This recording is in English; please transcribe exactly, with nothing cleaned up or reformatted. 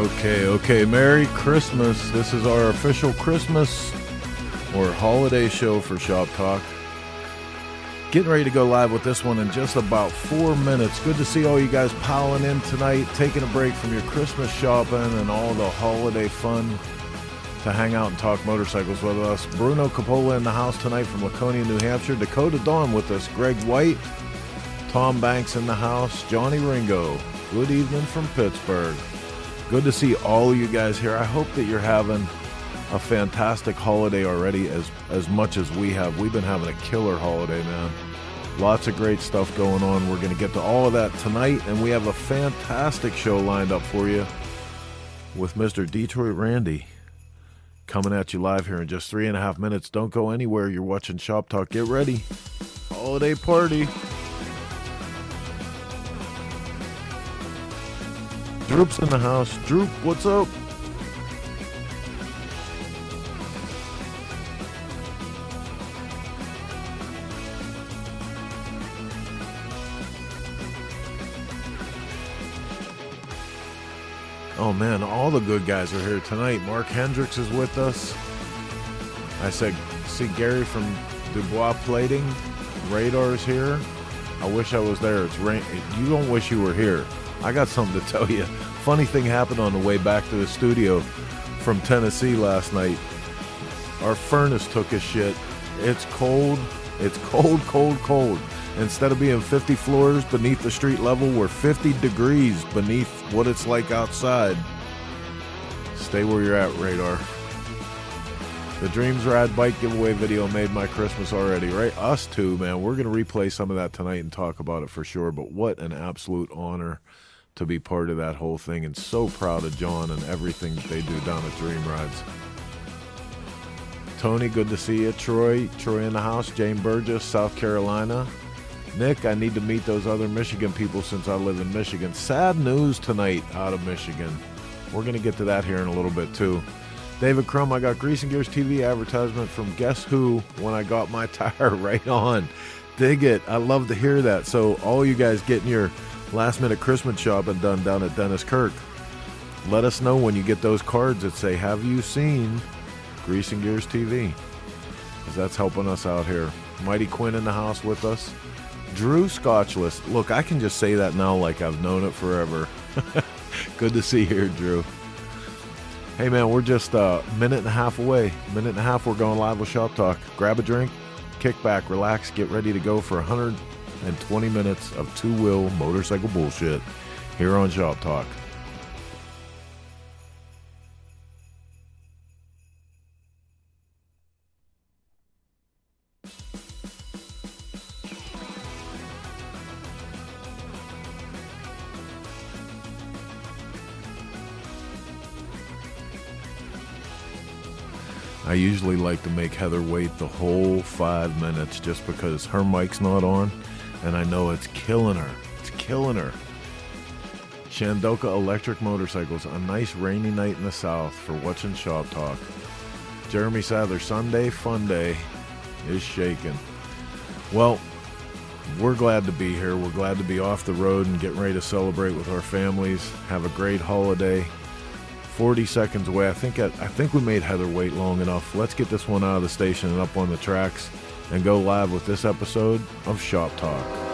Okay, okay. Merry Christmas. This is our official Christmas or holiday show for Shop Talk. Getting ready to go live with this one in just about four minutes. Good to see all you guys piling in tonight, taking a break from your Christmas shopping and all the holiday fun to hang out and talk motorcycles with us. Bruno Coppola in the house tonight from Laconia, New Hampshire. Dakota Dawn with us. Greg White. Tom Banks in the house. Johnny Ringo. Good evening from Pittsburgh. Good to see all of you guys here. I hope that you're having a fantastic holiday already as, as much as we have. We've been having a killer holiday, man. Lots of great stuff going on. We're going to get to all of that tonight, and we have a fantastic show lined up for you with Mister Detroit Randy coming at you live here in just three and a half minutes. Don't go anywhere. You're watching Shop Talk. Get ready. Holiday party. Droop's in the house. Droop, what's up? Oh man, all the good guys are here tonight. Mark Hendricks is with us. I said, see Gary from Dubois Plating. Radar's here. I wish I was there. It's rain. You don't wish you were here. I got something to tell you. Funny thing happened on the way back to the studio from Tennessee last night. Our furnace took a shit. It's cold. It's cold, cold, cold. Instead of being fifty floors beneath the street level, we're fifty degrees beneath what it's like outside. Stay where you're at, Radar. The Dreams Ride bike giveaway video made my Christmas already, right? Us too, man. We're going to replay some of that tonight and talk about it for sure. But what an absolute honor to be part of that whole thing, and so proud of John and everything that they do down at Dream Rides. Tony, good to see you. Troy, Troy in the house. Jane Burgess, South Carolina. Nick, I need to meet those other Michigan people since I live in Michigan. Sad news tonight out of Michigan. We're going to get to that here in a little bit too. David Crum, I got Grease and Gears T V advertisement from Guess Who when I got my tire. Right on. Dig it. I love to hear that. So all you guys getting your last minute Christmas shopping done down at Dennis Kirk, let us know when you get those cards that say, have you seen Grease and Gears T V? Because that's helping us out here. Mighty Quinn in the house with us. Drew Scotchless. Look, I can just say that now like I've known it forever. Good to see you here, Drew. Hey man, we're just a minute and a half away. Minute and a half, we're going live with Shop Talk. Grab a drink, kick back, relax, get ready to go for one hundred twenty minutes of two-wheel motorcycle bullshit here on Shop Talk. I usually like to make Heather wait the whole five minutes just because her mic's not on, and I know it's killing her. It's killing her. Shandoka Electric Motorcycles, a nice rainy night in the south for watching Shop Talk. Jeremy Sather, Sunday Fun Day is shaking. Well, we're glad to be here. We're glad to be off the road and getting ready to celebrate with our families. Have a great holiday. forty seconds away. I think I, I think we made Heather wait long enough. Let's get this one out of the station and up on the tracks and go live with this episode of Shop Talk.